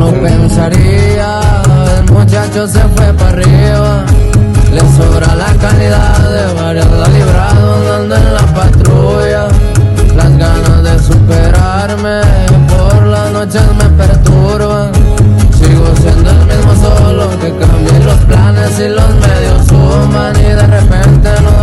lo pensaría, el muchacho se fue para arriba. Le sobra la calidad de varias la librado andando en la patrulla. Las ganas de superarme por las noches me perturban. Sigo siendo el mismo solo que cambié los planes y los medios suman y de repente no